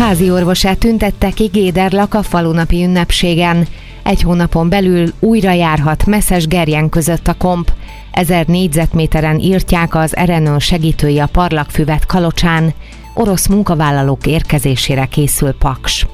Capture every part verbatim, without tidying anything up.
Házi orvosát tüntette ki Géderlak a falunapi ünnepségen. Egy hónapon belül újra járhat Meszes-Gerjen között a komp. Ezer négyzetméteren írtják az er en o segítői a parlagfüvet Kalocsán. Orosz munkavállalók érkezésére készül Paks.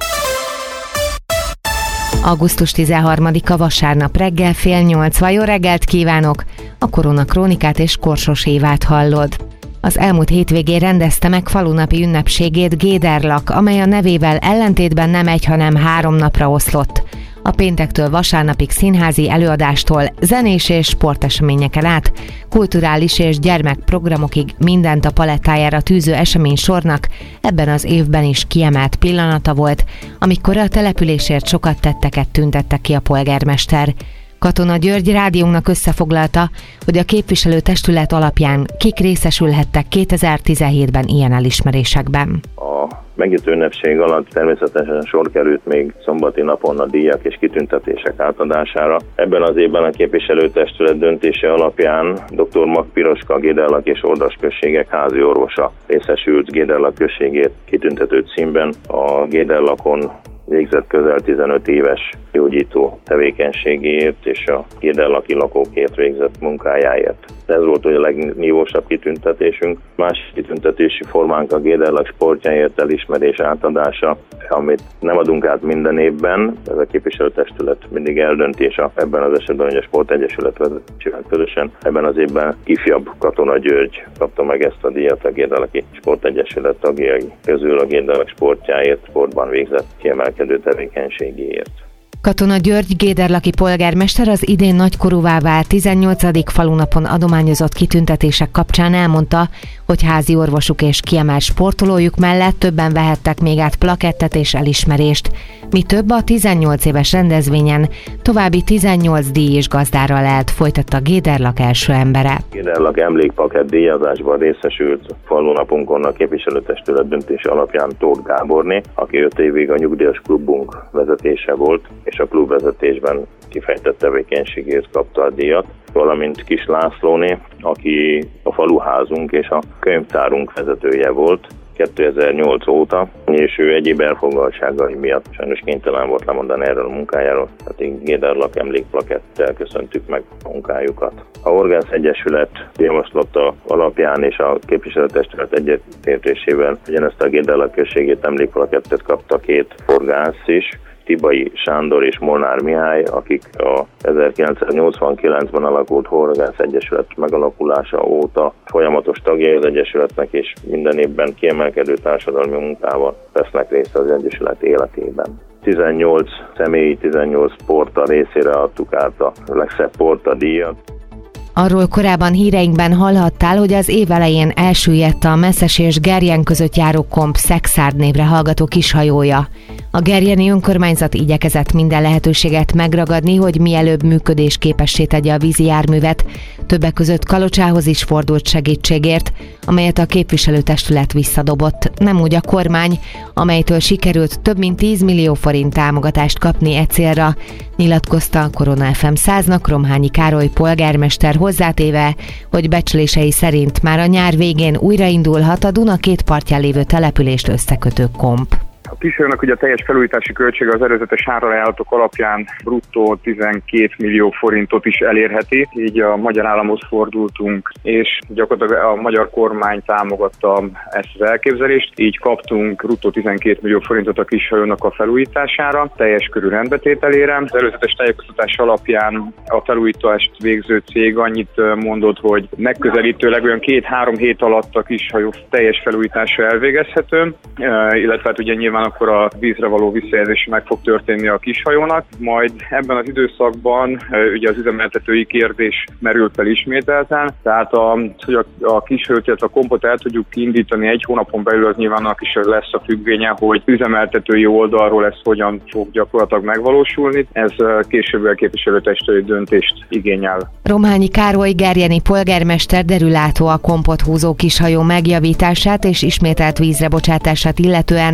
augusztus tizenharmadika vasárnap reggel fél nyolc. Jó reggelt kívánok! A Korona Krónikát és Korsos Évát hallod. Az elmúlt hétvégén rendezte meg falunapi ünnepségét Géderlak, amely a nevével ellentétben nem egy, hanem három napra oszlott. A péntektől vasárnapig színházi előadástól, zenés és sporteseményeken át, kulturális és gyermekprogramokig mindent a palettájára tűző esemény sornak ebben az évben is kiemelt pillanata volt, amikor a településért sokat tetteket tüntette ki a polgármester. Katona György rádiónknak összefoglalta, hogy a képviselőtestület alapján kik részesülhettek kétezer-tizenhétben ilyen elismerésekben. A megnyitó ünnepség alatt természetesen sor került még szombati napon a díjak és kitüntetések átadására. Ebben az évben a képviselőtestület döntése alapján dr. Mag Piroska, Géderlak és Ordas községek házi orvosa részesült Géderlak községét kitüntető címben a Géderlakon végzett közel tizenöt éves gyógyító tevékenységéért és a géderlaki lakókért végzett munkájáért. Ez volt a legnívósabb kitüntetésünk. Másik kitüntetési formánk a Géderlak sportjáért elismerés átadása, amit nem adunk át minden évben, ez a képviselőtestület mindig eldöntése ebben az esetben, hogy a Sportegyesület vezetésével közösen. Ebben az évben ifjabb Katona György kapta meg ezt a díjat a Géderlaki Sportegyesület tagjai közül a Géderlak sportjáért, sportban végzett kiemelkedő tevékenységéért. Katona György géderlaki polgármester az idén nagykorúvá vált tizennyolcadik falunapon adományozott kitüntetések kapcsán elmondta, hogy házi orvosuk és kiemelt sportolójuk mellett többen vehettek még át plakettet és elismerést. Mi több, a tizennyolc éves rendezvényen további tizennyolc díj és gazdára lehet, folytatta Géderlak első embere. Géderlak emlékplakett díjazásban részesült falunapunkon a képviselőtestület döntése alapján Tóth Gáborné, aki öt évig a nyugdíjas klubunk vezetése volt, és a klubvezetésben kifejtett tevékenységért kapta a díjat, valamint Kis Lászlóné, aki a faluházunk és a könyvtárunk vezetője volt kétezer-nyolc óta, és ő egyéb elfoglaltságai miatt sajnos kénytelen volt lemondani erről a munkájáról, tehát így Géderlak emlékplakettel köszöntük meg a munkájukat. A Horgász Egyesület javaslata alapján és a képviselőtestület egyetértésével ugyanezt a Géderlak községét emlékplakettet kapta két horgász is, Tibai Sándor és Molnár Mihály, akik a ezerkilencszáznyolcvankilencben alakult Horgász Egyesület megalakulása óta folyamatos tagjai az Egyesületnek, és minden évben kiemelkedő társadalmi munkával vesznek részt az Egyesület életében. tizennyolc személyi, tizennyolc porta részére adtuk át a legszebb porta díjat. Arról korábban híreinkben hallhattál, hogy az év elején elsüllyedt a Meszes és Gerjen között járó komp Szexárd névre hallgató kishajója. A gerjeni önkormányzat igyekezett minden lehetőséget megragadni, hogy mielőbb működésképessé tegye a vízi járművet. Többek között Kalocsához is fordult segítségért, amelyet a képviselőtestület visszadobott. Nem úgy a kormány, amelytől sikerült több mint tíz millió forint támogatást kapni e célra, nyilatkozta a Korona ef em száznak Romhányi Károly polgármester, hozzátéve, hogy becslései szerint már a nyár végén újraindulhat a Duna két partján lévő települést összekötő komp. A kishajónak ugye a teljes felújítási költsége az előzetes árajánlatok alapján bruttó tizenkét millió forintot is elérheti, így a magyar államhoz fordultunk, és gyakorlatilag a magyar kormány támogatta ezt az elképzelést, így kaptunk bruttó tizenkét millió forintot a kishajónak a felújítására, teljes körű rendbetételére. Az előzetes tájékoztatás alapján a felújítást végző cég annyit mondott, hogy megközelítőleg olyan két-három hét alatt a kishajó teljes felújítása elvégezhető, illetve hát ugye nyilván akkor a vízre való visszajelzés meg fog történni a kishajónak, majd ebben az időszakban ugye az üzemeltetői kérdés merült fel ismételten, tehát a, hogy a, a kishajót, illetve a kompot el tudjuk indítani egy hónapon belül, az nyilván annak is lesz a függvénye, hogy üzemeltetői oldalról ez hogyan fog gyakorlatilag megvalósulni. Ez később a képviselőtestület döntést igényel. Romhányi Károly gerjeni polgármester derülátó a kompot húzó kishajó megjavítását és ismételt vízre bocsátását illetően.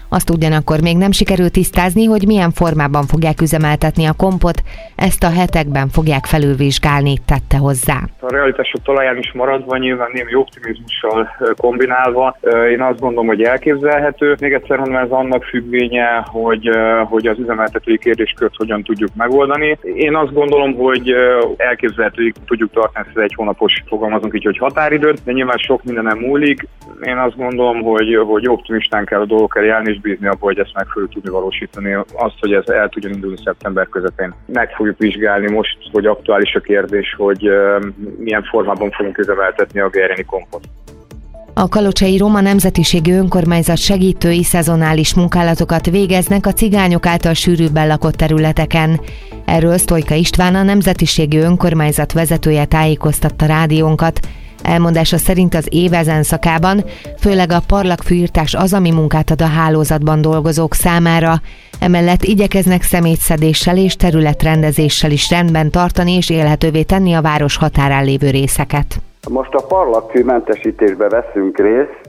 Azt ugyanakkor még nem sikerült tisztázni, hogy milyen formában fogják üzemeltetni a kompot, ezt a hetekben fogják felülvizsgálni, tette hozzá. A realitások talaján is maradva, nyilván némi optimizmussal kombinálva, én azt gondolom, hogy elképzelhető. Még egyszer mondom, ez annak függvénye, hogy, hogy az üzemeltetői kérdéskört hogyan tudjuk megoldani. Én azt gondolom, hogy elképzelhető, hogy tudjuk tartani ezt egy hónapos, fogalmazunk így, hogy határidőt, de nyilván sok mindenem múlik. Én azt gondolom, hogy, hogy optimistán kell a dolgok elé állni, és bízni abban, hogy ezt meg fogjuk tudni valósítani. Azt, hogy ez el tudjon indulni szeptember közepén. Meg fogjuk vizsgálni most, hogy aktuális a kérdés, hogy milyen formában fogunk üzemeltetni a gejreni kompot. A kalocsai roma nemzetiségű önkormányzat segítői szezonális munkálatokat végeznek a cigányok által sűrűbben lakott területeken. Erről Sztojka István, a nemzetiségű önkormányzat vezetője tájékoztatta rádiónkat. Elmondása szerint az év ezen szakában főleg a parlagfűírtás az, ami munkát ad a hálózatban dolgozók számára. Emellett igyekeznek szemétszedéssel és területrendezéssel is rendben tartani és élhetővé tenni a város határán lévő részeket. Most a parlagfűmentesítésbe veszünk részt,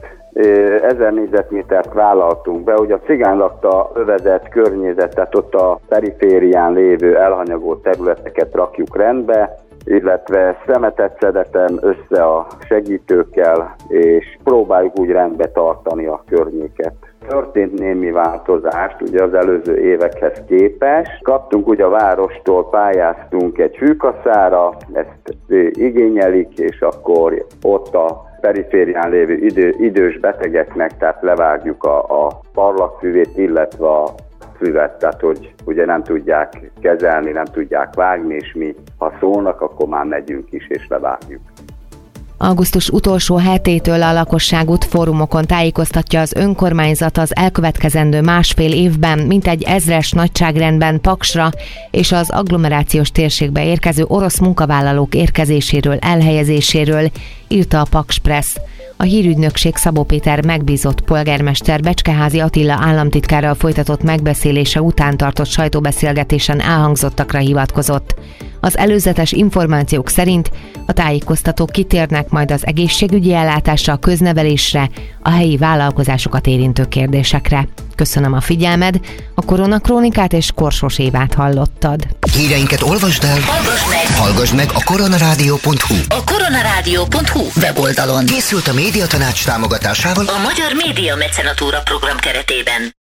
ezer négyzetmétert vállaltunk be, hogy a cigánylakta övezet környezetet, ott a periférián lévő elhanyagolt területeket rakjuk rendbe, illetve szemetet szedetem össze a segítőkkel, és próbáljuk úgy rendbe tartani a környéket. Történt némi változást ugye az előző évekhez képest. Kaptunk ugye a várostól, pályáztunk egy fűkaszára, ezt igényelik, és akkor ott a periférián lévő idő, idős betegeknek, tehát levágjuk a, a parlagfűvét, illetve a füvet, tehát hogy ugye nem tudják kezelni, nem tudják vágni, és mi, ha szólnak, akkor már megyünk is és levágjuk. Augusztus utolsó hetétől a lakosságot fórumokon tájékoztatja az önkormányzat az elkövetkezendő másfél évben mintegy ezres nagyságrendben Paksra és az agglomerációs térségbe érkező orosz munkavállalók érkezéséről, elhelyezéséről, írta a Paks Press. A hírügynökség Szabó Péter megbízott polgármester Becskeházi Attila államtitkárral folytatott megbeszélése után tartott sajtóbeszélgetésen elhangzottakra hivatkozott. Az előzetes információk szerint a tájékoztatók kitérnek majd az egészségügyi ellátásra, a köznevelésre, a helyi vállalkozásokat érintő kérdésekre. Köszönöm a figyelmed, a Koronakrónikát és Korsos Évát hallottad. Híreinket olvasd el, hallgass meg, hallgass meg a koronarádió pont hu. A koronarádió pont hu weboldalon Készült a Médiatanács támogatásával a Magyar Média Mecenatúra program keretében.